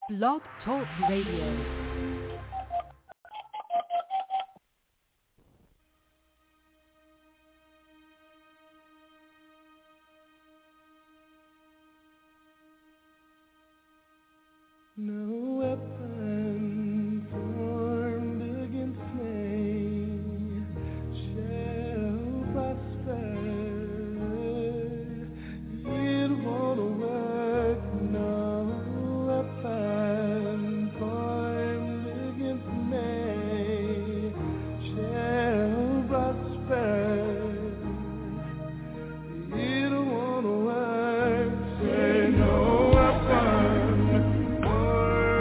Blog Talk Radio. No weapon formed against me shall prosper. It won't work. No weapon formed against me shall prosper. It won't work. Say no weapon.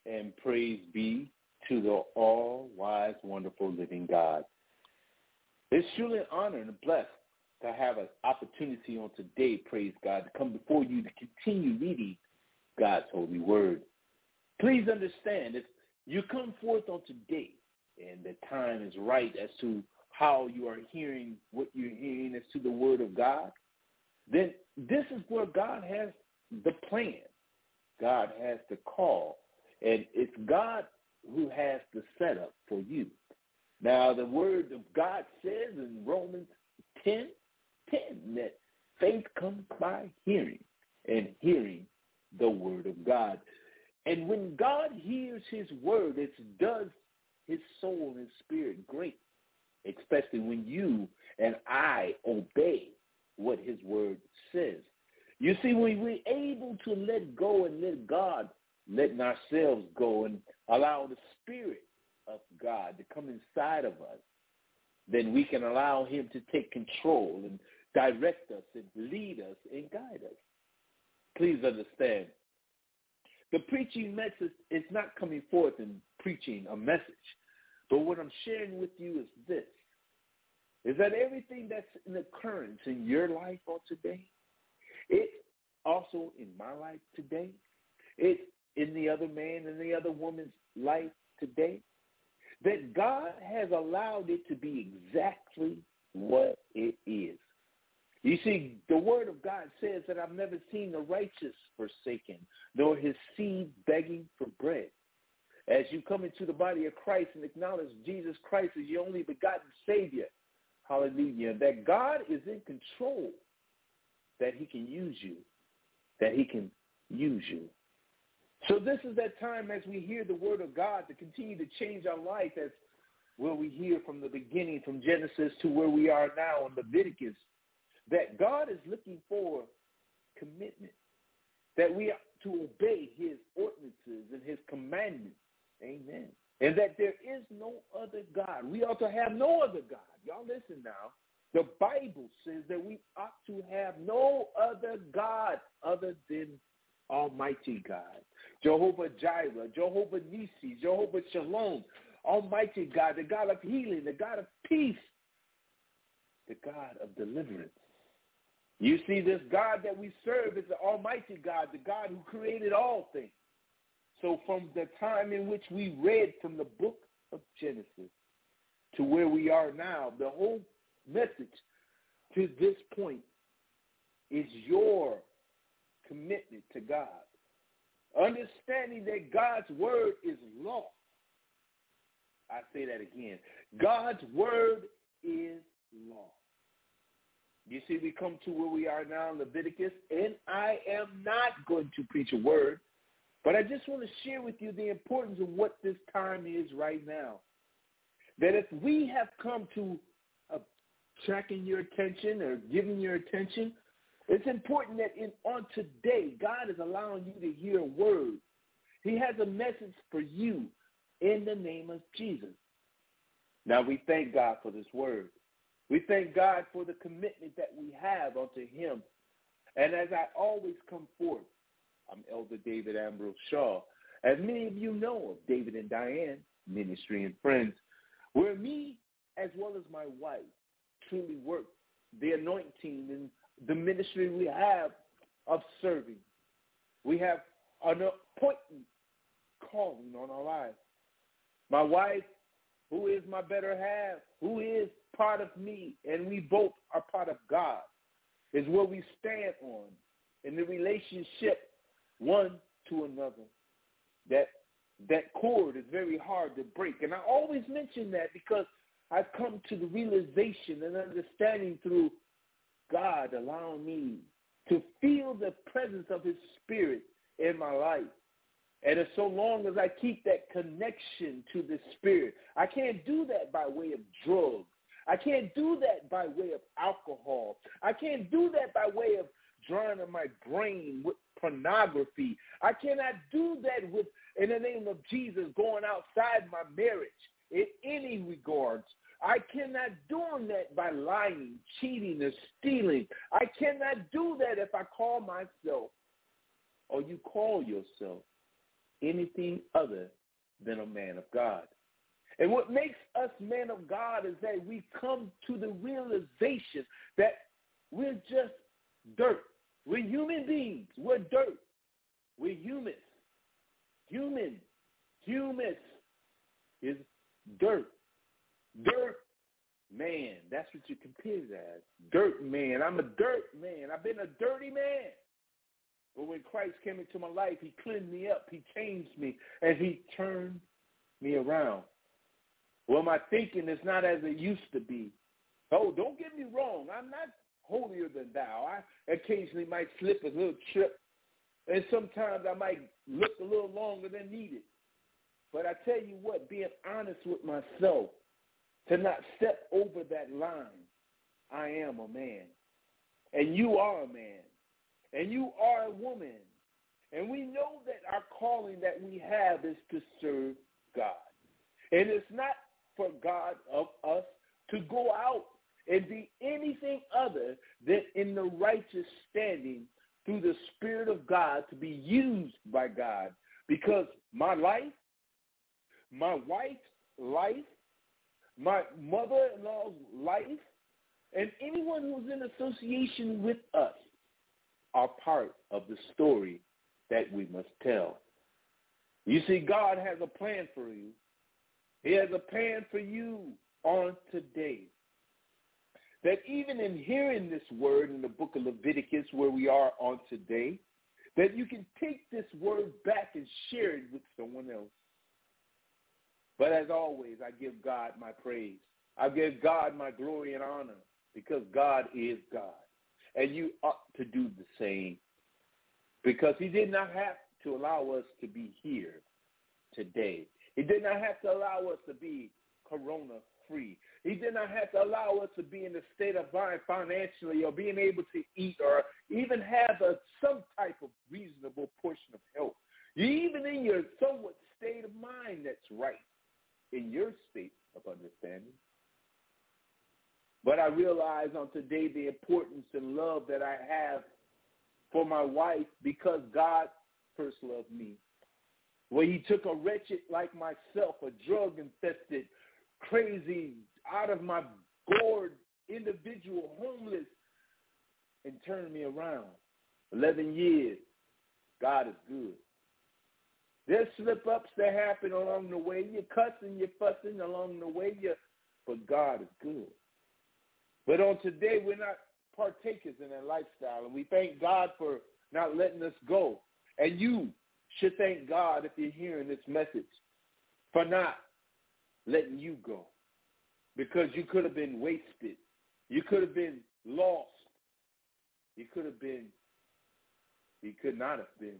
and praise be to the all-wise, wonderful, living God. It's truly an honor and a blessing to have an opportunity on today, praise God, to come before you to continue reading God's holy word. Please understand, if you come forth on today and the time is right as to how you are hearing what you're hearing as to the word of God, then this is where God has the plan. God has the call. And it's God who has the setup for you. Now, the word of God says in Romans 10:10 that faith comes by hearing, and hearing the word of God. And when God hears his word, it does his soul and his spirit great, especially when you and I obey what his word says. You see, when we're able to let go and let God, letting ourselves go and allow the Spirit of God to come inside of us, then we can allow him to take control and direct us and lead us and guide us. Please understand, the preaching message is not coming forth and preaching a message, but what I'm sharing with you is this, is that everything that's in occurrence in your life on today, it's also in my life today, it's in the other man and the other woman's life today, that God has allowed it to be exactly what it is. You see, the word of God says that I've never seen the righteous forsaken, nor his seed begging for bread. As you come into the body of Christ and acknowledge Jesus Christ as your only begotten Savior, hallelujah, that God is in control, that he can use you, that he can use you. So this is that time as we hear the word of God to continue to change our life, as where we hear from the beginning, from Genesis to where we are now in Leviticus, that God is looking for commitment, that we are to obey his ordinances and his commandments. Amen. And that there is no other God. We ought to have no other God. Y'all listen now. The Bible says that we ought to have no other God other than Almighty God. Jehovah Jireh, Jehovah Nisi, Jehovah Shalom, Almighty God, the God of healing, the God of peace, the God of deliverance. You see, this God that we serve is the Almighty God, the God who created all things. So from the time in which we read from the book of Genesis to where we are now, the whole message to this point is your commitment to God. Understanding that God's word is law. I say that again. God's word is law. You see, we come to where we are now in Leviticus, and I am not going to preach a word, but I just want to share with you the importance of what this time is right now. That if we have come to tracking your attention or giving your attention, it's important that on today, God is allowing you to hear a word. He has a message for you in the name of Jesus. Now, we thank God for this word. We thank God for the commitment that we have unto him. And as I always come forth, I'm Elder David Ambrose Shaw. As many of you know of David and Diane, Ministry and Friends, where me as well as my wife truly work the anointing and the ministry we have of serving. We have an important calling on our lives. My wife, who is my better half, who is part of me, and we both are part of God, is where we stand on in the relationship one to another. That cord is very hard to break. And I always mention that because I've come to the realization and understanding through God allowing me to feel the presence of his spirit in my life. And as so long as I keep that connection to the spirit, I can't do that by way of drugs. I can't do that by way of alcohol. I can't do that by way of drowning my brain with pornography. I cannot do that with, in the name of Jesus, going outside my marriage in any regards. I cannot do that by lying, cheating, or stealing. I cannot do that if I call myself or you call yourself anything other than a man of God. And what makes us men of God is that we come to the realization that we're just dirt. We're human beings. We're dirt. We're humus. Human. Humus is dirt. Dirt man. That's what you compare it as. Dirt man. I'm a dirt man. I've been a dirty man. But when Christ came into my life, he cleaned me up. He changed me. And he turned me around. Well, my thinking is not as it used to be. Oh, don't get me wrong. I'm not holier than thou. I occasionally might slip a little trip, and sometimes I might look a little longer than needed. But I tell you what, being honest with myself, to not step over that line, I am a man. And you are a man. And you are a woman. And we know that our calling that we have is to serve God. And it's not for God of us to go out and be anything other than in the righteous standing through the Spirit of God to be used by God. Because my life, my wife's life, my mother-in-law's life, and anyone who's in association with us are part of the story that we must tell. You see, God has a plan for you. He has a plan for you on today. That even in hearing this word in the book of Leviticus where we are on today, that you can take this word back and share it with someone else. But as always, I give God my praise. I give God my glory and honor because God is God. And you ought to do the same because he did not have to allow us to be here today. He did not have to allow us to be corona-free. He did not have to allow us to be in a state of mind financially or being able to eat or even have some type of reasonable portion of health. Even in your somewhat state of mind that's right, in your state of understanding. But I realize on today the importance and love that I have for my wife because God first loved me. Where he took a wretched like myself, a drug-infested, crazy, out of my gourd individual, homeless, and turned me around. 11 years. God is good. There's slip-ups that happen along the way. You're cussing, you're fussing along the way, but God is good. But on today, we're not partakers in that lifestyle, and we thank God for not letting us go. And you should thank God if you're hearing this message for not letting you go because you could have been wasted. You could have been lost. You could not have been.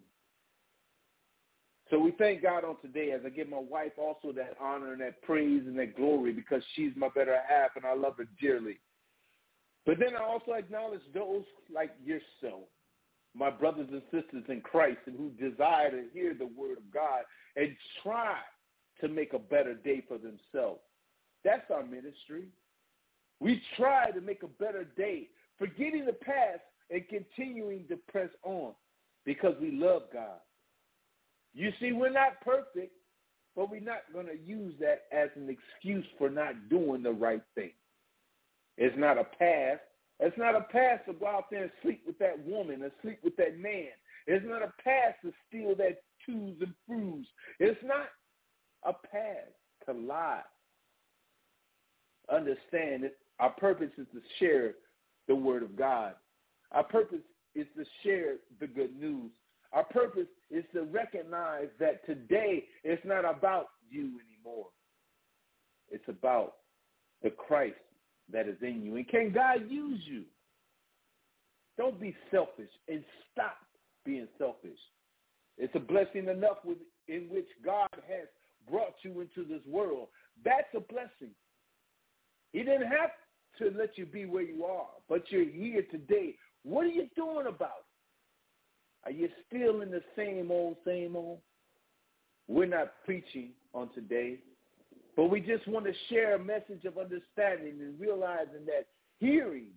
So we thank God on today as I give my wife also that honor and that praise and that glory because she's my better half and I love her dearly. But then I also acknowledge those like yourself, my brothers and sisters in Christ, and who desire to hear the word of God and try to make a better day for themselves. That's our ministry. We try to make a better day, forgetting the past and continuing to press on because we love God. You see, we're not perfect, but we're not going to use that as an excuse for not doing the right thing. It's not a pass. It's not a pass to go out there and sleep with that woman or sleep with that man. It's not a pass to steal that twos and froos. It's not a pass to lie. Understand that our purpose is to share the word of God. Our purpose is to share the good news. Our purpose is to recognize that today it's not about you anymore. It's about the Christ that is in you. And can God use you? Don't be selfish and stop being selfish. It's a blessing enough in which God has brought you into this world. That's a blessing. He didn't have to let you be where you are, but you're here today. What are you doing about it? Are you still in the same old, same old? We're not preaching on today, but we just want to share a message of understanding and realizing that hearing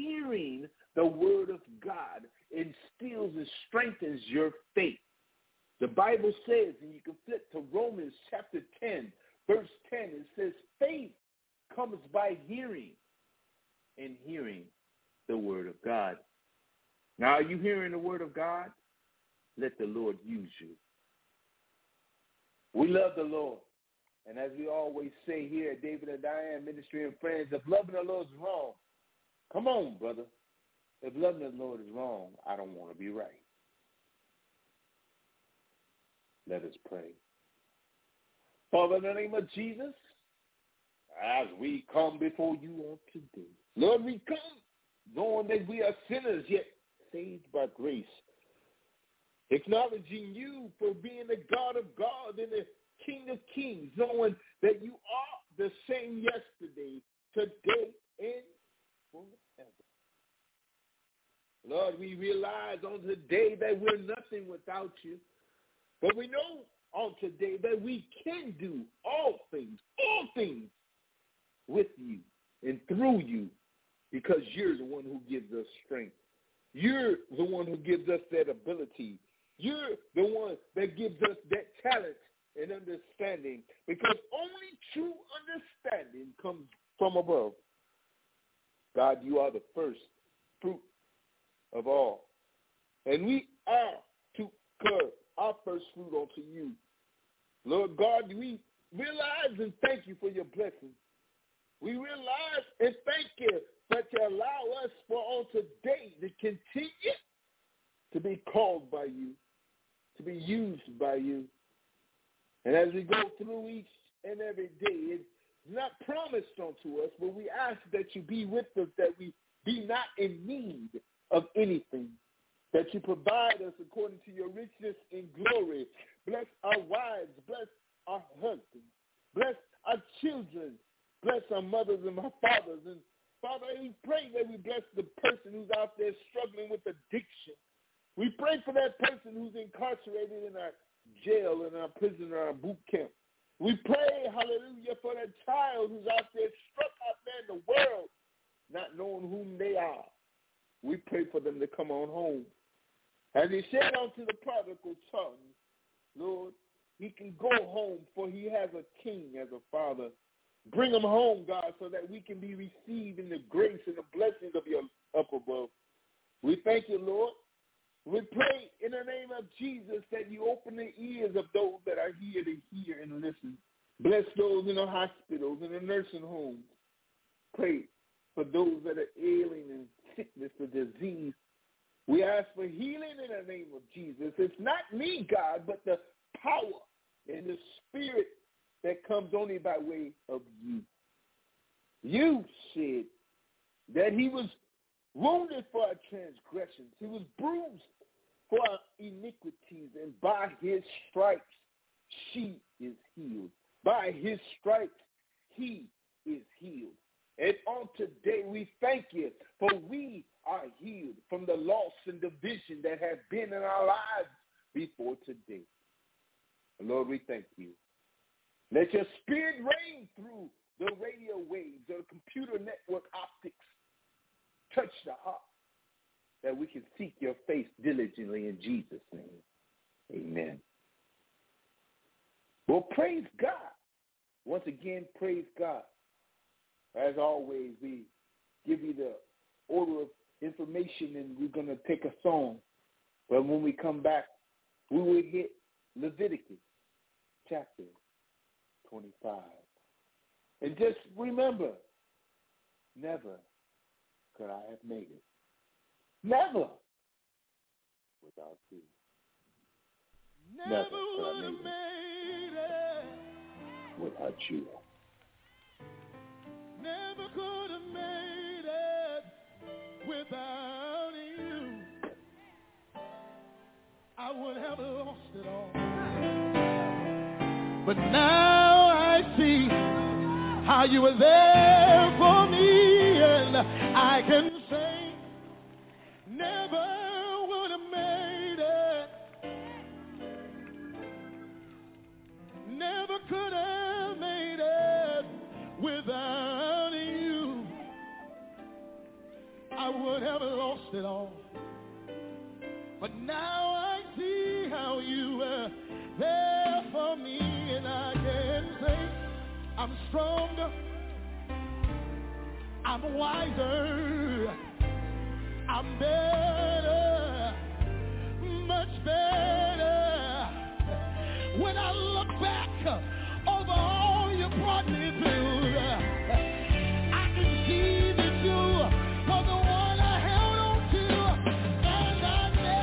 the word of God instills and strengthens your faith. The Bible says, and you can flip to Romans chapter 10, verse 10, it says, faith comes by hearing, and hearing the word of God. Now, are you hearing the word of God? Let the Lord use you. We love the Lord. And as we always say here at David and Diane Ministry and Friends, if loving the Lord is wrong, come on, brother. If loving the Lord is wrong, I don't want to be right. Let us pray. Father, in the name of Jesus, as we come before you on today, Lord, we come knowing that we are sinners yet saved by grace, acknowledging you for being the God of God and the King of Kings, knowing that you are the same yesterday, today, and forever. Lord, we realize on today that we're nothing without you, but we know on today that we can do all things with you and through you, because you're the one who gives us strength. You're the one who gives us that ability. You're the one that gives us that talent and understanding, because only true understanding comes from above. God, you are the first fruit of all. And we are to give our first fruit unto you. Lord God, we realize and thank you for your blessings. We realize and thank you that you allow us for on today to continue to be called by you, to be used by you. And as we go through each and every day, it's not promised unto us, but we ask that you be with us, that we be not in need of anything, that you provide us according to your richness in glory. Bless our wives, bless our husbands, bless our children, bless our mothers and our fathers. And Father, we pray that we bless the person who's out there struggling with addiction. We pray for that person who's incarcerated in our jail, in our prison, or our boot camp. We pray, hallelujah, for that child who's out there struck out there in the world, not knowing whom they are. We pray for them to come on home. As he said unto the prodigal son, Lord, he can go home, for he has a king as a father. Bring him home, God, so that we can be received in the grace and the blessings of your up above. We thank you, Lord. We pray in the name of Jesus that you open the ears of those that are here to hear and listen. Bless those in the hospitals and the nursing homes. Pray for those that are ailing in sickness or disease. We ask for healing in the name of Jesus. It's not me, God, but the power and the spirit that comes only by way of you. You said that he was wounded for our transgressions. He was bruised for our iniquities, and by his stripes she is healed. By his stripes he is healed. And on today we thank you, for we are healed from the loss and division that has been in our lives before today. Lord, we thank you. Let your spirit reign through the radio waves, the computer network optics. Touch the heart, that we can seek your face diligently in Jesus' name. Amen. Well, praise God. Once again, praise God. As always, we give you the order of information, and we're going to take a song. But when we come back, we will hit Leviticus chapter 25. And just remember, never could I have made it. Never without you. Never would have made it without you. Never could have made it without you. I would have lost it all. But now I see how you were there for me, and I can say never would have made it. Never could have made it without you. I would have lost it all. But now I see how you were I'm stronger. I'm wiser. I'm better. Much better. When I look back over all you brought me through, I can see that you were the one I held on to, and I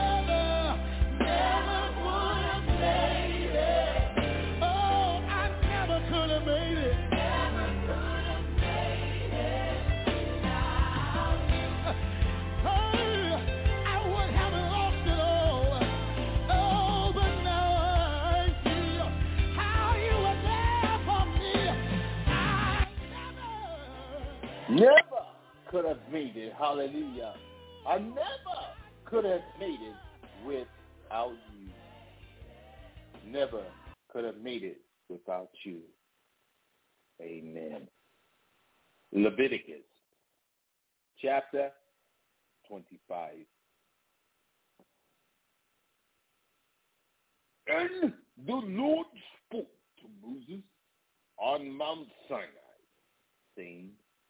never would have made it. Oh, I never could have made it. Never could have made it without you. I would have lost it all. Oh, but now I see how you were there for me. I Never could have made it. Hallelujah. I never could have made it without you. Never could have made it without you. Amen. Leviticus chapter 25. And the Lord spoke to Moses on Mount Sinai, saying,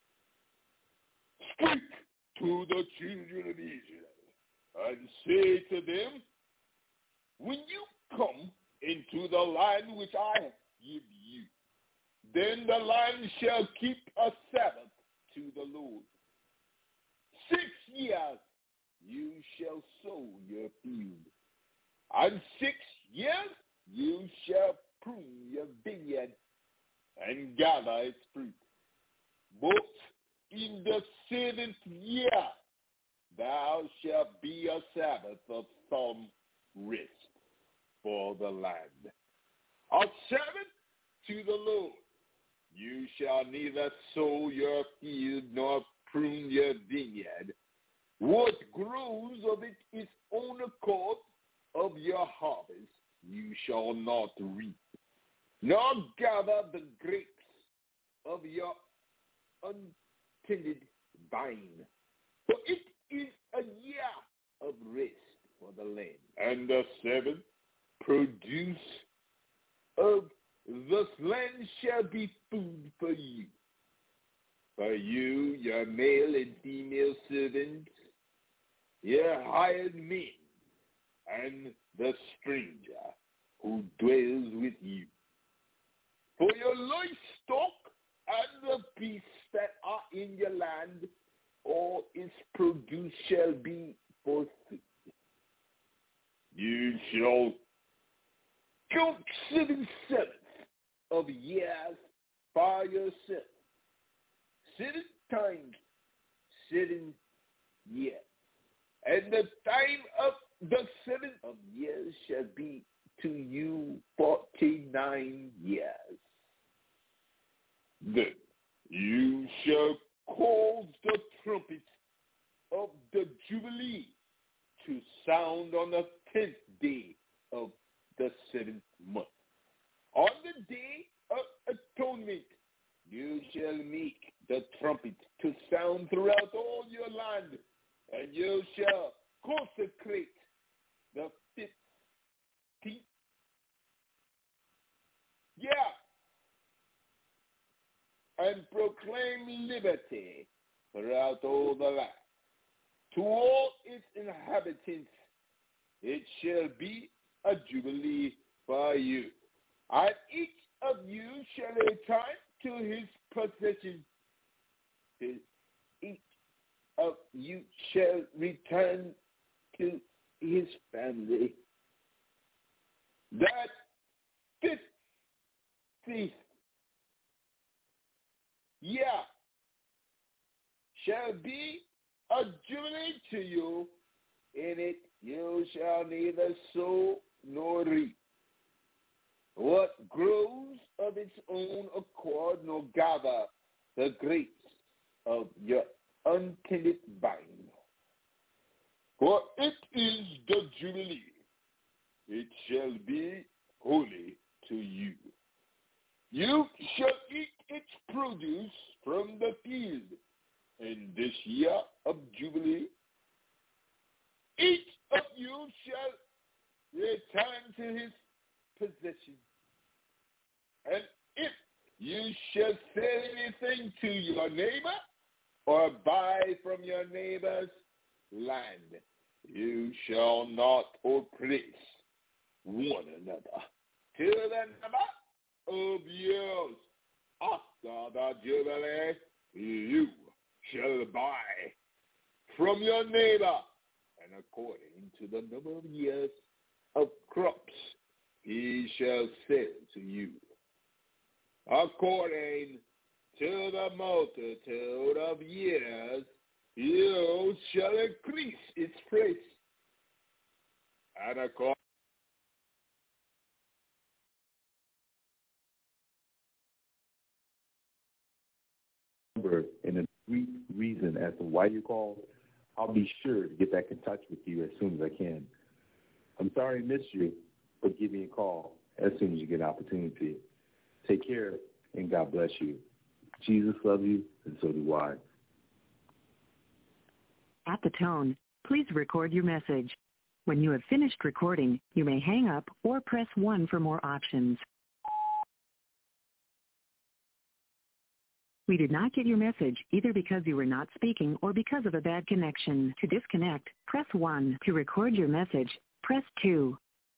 speak to the children of Israel, and say to them, when you come into the land which I give you, then the land shall keep a Sabbath to the Lord. 6 years you shall sow your field, and 6 years you shall prune your vineyard and gather its fruit. But in the 7th year thou shalt be a Sabbath of some rest for the land. A Sabbath to the Lord. You shall neither sow your field nor prune your vineyard. What grows of it its own accord of your harvest you shall not reap, nor gather the grapes of your untended vine. For it is a year of rest for the land. And the 7th produce of this land shall be food for you. For you, your male and female servants, your hired men, and the stranger who dwells with you. For your livestock and the beasts that are in your land, all its produce shall be for food. You shall count 7 sevenths of years by yourself, 7 times 7 years. And the time of the 7th of years shall be to you 49 years. Then you shall cause the trumpets of the Jubilee to sound on the 10th day of the 7th month. On the day of atonement, you shall make the trumpets to sound throughout all your land, and you shall consecrate the 15th year and proclaim liberty throughout all the land. To all its inhabitants it shall be a jubilee for you, and each of you shall return to his possession. Each of you shall return to his family. That 50th year shall be a jubilee to you. In it you shall neither sow nor reap. What grows of its own accord, nor gather the grapes of your untended vine. For it is the Jubilee. It shall be holy to you. You shall eat its produce from the field in this year of Jubilee. Each of you shall return to his possession. And if you shall sell anything to your neighbor or buy from your neighbor's land. You shall not oppress one another till the number of years after the Jubilee. You shall buy from your neighbor, and according to the number of years of crops he shall sell to you. According to the multitude of years, you shall increase its price. And according and a sweet reason as to why you called, I'll be sure to get back in touch with you as soon as I can. I'm sorry I missed you, but give me a call as soon as you get an opportunity. Take care, and God bless you. Jesus loves you, and so do I. At the tone, please record your message. When you have finished recording, you may hang up or press 1 for more options. We did not get your message either because you were not speaking or because of a bad connection. To disconnect, press 1. To record your message, press 2.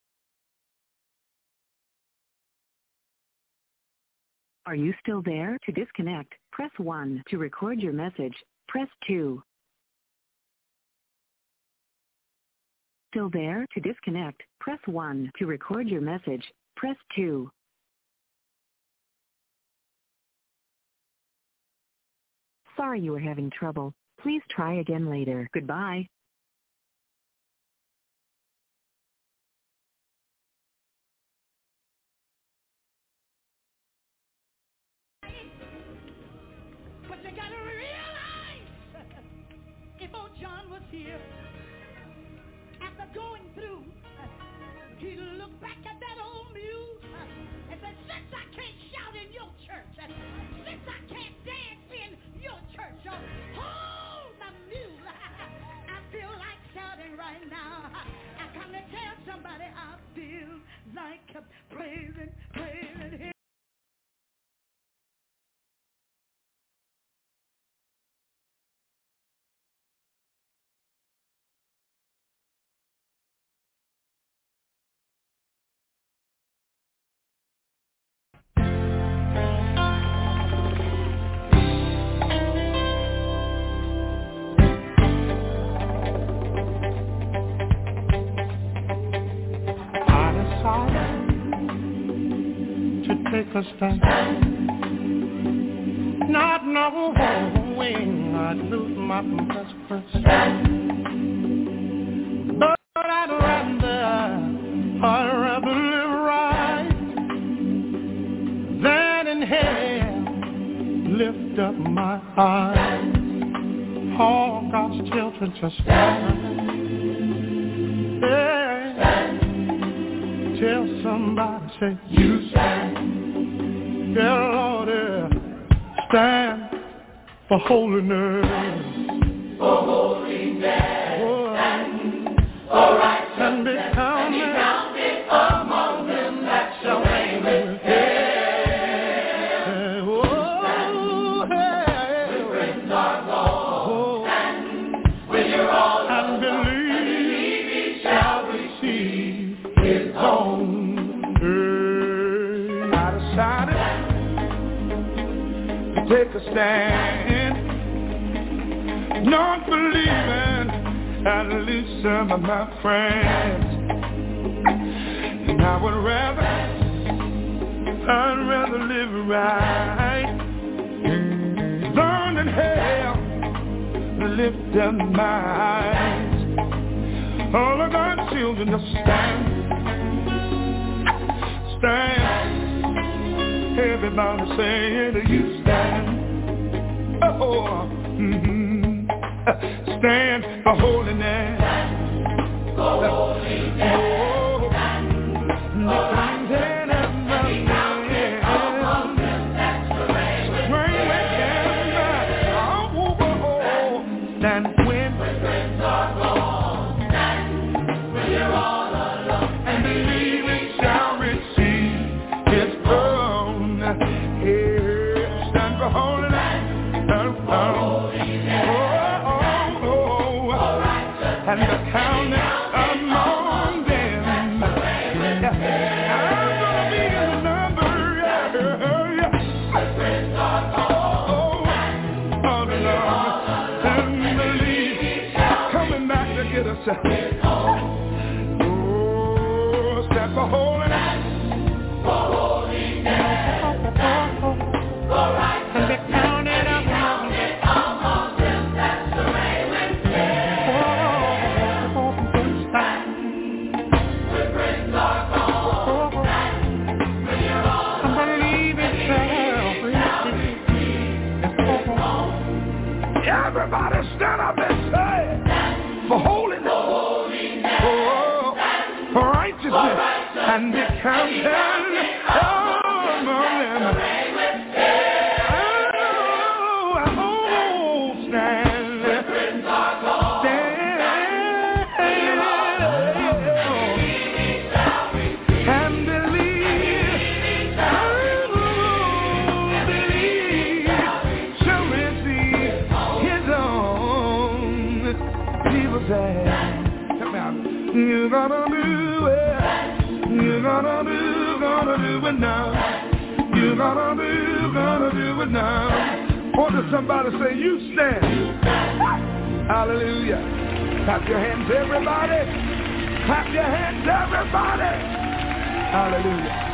Are you still there? To disconnect, press 1. To record your message, press 2. Still there? To disconnect, press 1. To record your message, press 2. Sorry you were having trouble. Please try again later. Goodbye. But you gotta realize, if old John was here, after going through, he looked back at that old mule and said, since I can't shout in your church, since I can't dance in your church, hold the mule. I feel like shouting right now. I come to tell somebody I feel like praising him. Take a stand, not knowing I'd lose my best friend. But I'd rather live right than in hell. Lift up my eyes, all God's children just stand. Yeah. Tell somebody, say, you stand. Yeah, Lord, yeah. Stand for holiness. For holiness. For righteousness. And be counted among them that shall reign with Him. Oh, hey. When friends are gone, stand when you're all and believe He shall receive His own. I decided take a stand, not believing at least some of my friends. And I'd rather live right than in hell, lift up my eyes. All of God's children just stand. Everybody saying that you stand. Oh, stand for holiness. For holiness. Stand when friends are gone. Stand when you're all alone. And believe we shall receive His own. Hey. Oh, stand for holiness. And be counted among them that survey with when friends are gone, when you're all I believe it shall. Everybody stand up and say, for holiness, for righteousness, and be counted among them. You're gonna do it. You're gonna do it now. You're gonna do it now. Or does somebody say, you stand? Hallelujah. Clap your hands, everybody. Clap your hands, everybody. Hallelujah.